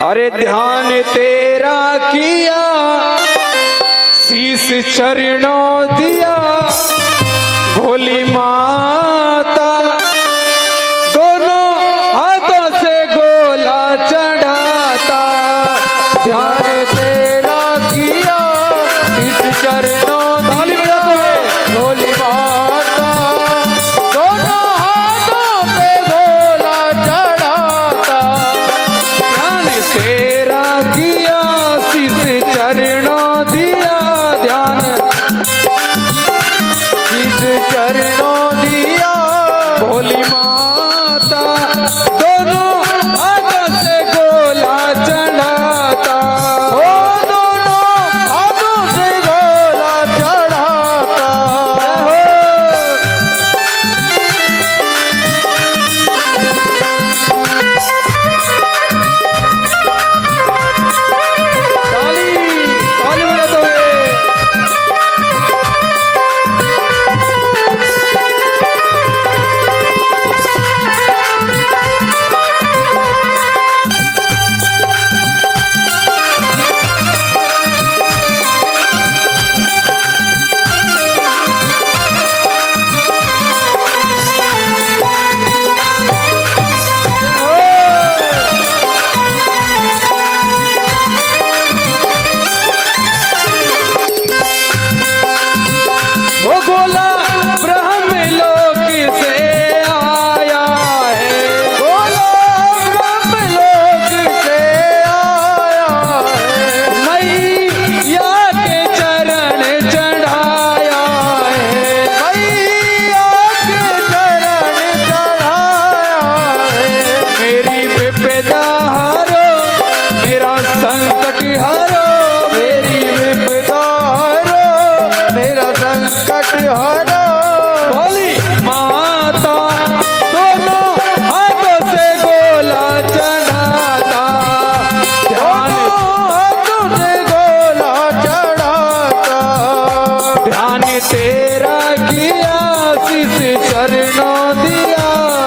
अरे ध्यान तेरा किया, शीश चरणों दिया, भोली माता दोनों हाथों से गोला चढ़ाता। ध्यान तेरा किया, शीश चरणों दिया, भोली माता दोनों हाथों पे गोला चढ़ाता। ध्यान तेरा किया, शीश चरणों दिया, ध्यान शीश चरणों दिया, भोली माता दोनों हाथों से गोला चढ़ाता। ओ दोनों हाथों से गोला चढ़ाता। ताली ताली बजाते हुए वो गोला ब्रह्मलोक से आया है, गोला ब्रह्मलोक से आया है। मैया के चरण चढ़ाया है, मैया के चरण चढ़ाया है। मेरी विपदा हरो, मेरा संकट हरो, मेरी विपदा हरो, मेरा संकट हरो। भोली माता दोनों हाथों से गोला चढ़ाता। ध्यान हाथों से गोला चढ़ाता। ध्यान तेरा किया, शीश चरणों दिया।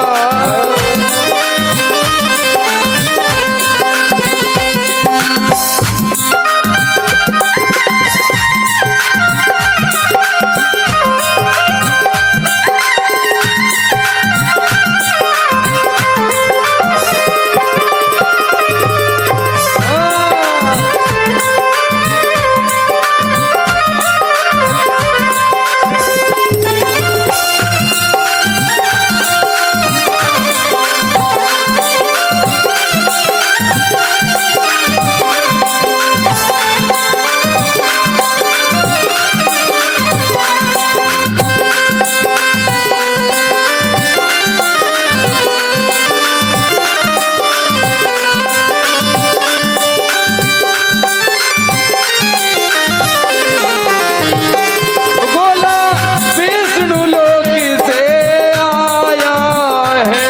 गोला विष्णु लोक से आया है,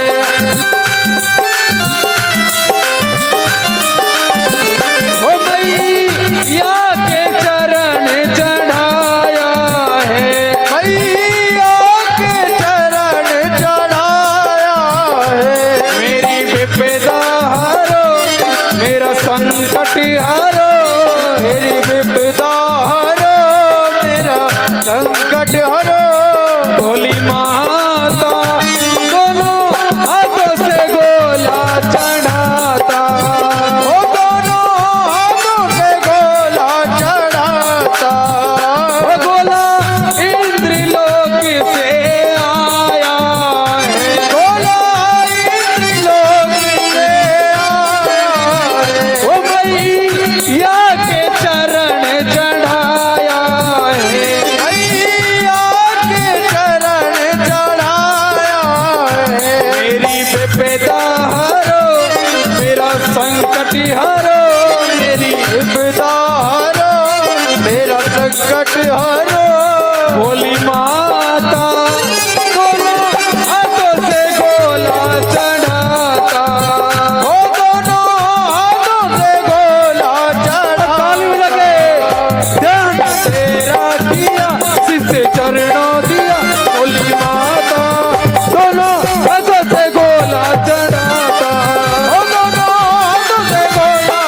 वो मैया के चरण चढ़ाया है, मैया के चरण चढ़ाया है। मेरी विपदा हरो, मेरा संकट हरो, मेरी विपदा हरो, मेरा संकट हरो। भोली माता दोनों हाथों से गोला चढ़ाता। ओ दोनों हाथों से गोला चढ़ाता। ओ गोला इंद्रलोक से आया है, गोला इंद्रलोक से आया है। ओ मैया के चरण चढ़ाया है, मैया के चरण चढ़ाया है। मेरी विपदा हरो, मेरा संकट हरो, मेरी विपदा हरो, मेरा संकट हरो। भोली माता दोनों हाथों से गोला चढ़ाता। ओ दोनों हाथों से गोला चढ़ाता। ताली बजा के ध्यान तेरा किया, शीश चरणों दिया, भोली माता दोनों हाथों से गोला चढ़ाता। ओ दोनों हाथों से गोला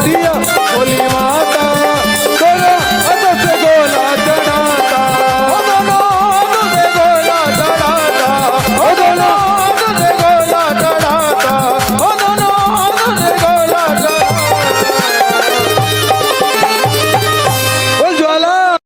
दिया